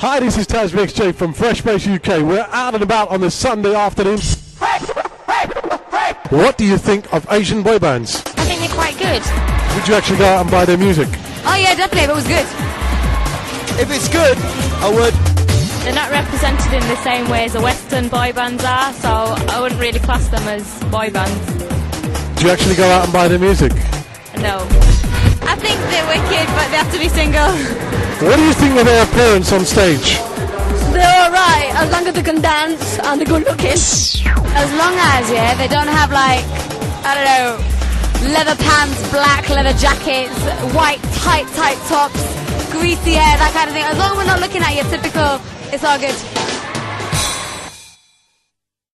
Hi, this is Taz XJ from Freshbase UK. We're out and about on this Sunday afternoon. What do you think of Asian boy bands? I think they're quite good. Would you actually go out and buy their music? Oh yeah, definitely, if it was good. If it's good, I would. They're not represented in the same way as the Western boy bands are, so I wouldn't really class them as boy bands. Do you actually go out and buy their music? No. I think they're wicked, but they have to be single. What do you think of their appearance on stage? They're alright, as long as they can dance and they're good looking. As long as, yeah, they don't have like, I don't know, leather pants, black leather jackets, white tight tops, greasy hair, that kind of thing. As long as we're not looking at your typical, it's all good.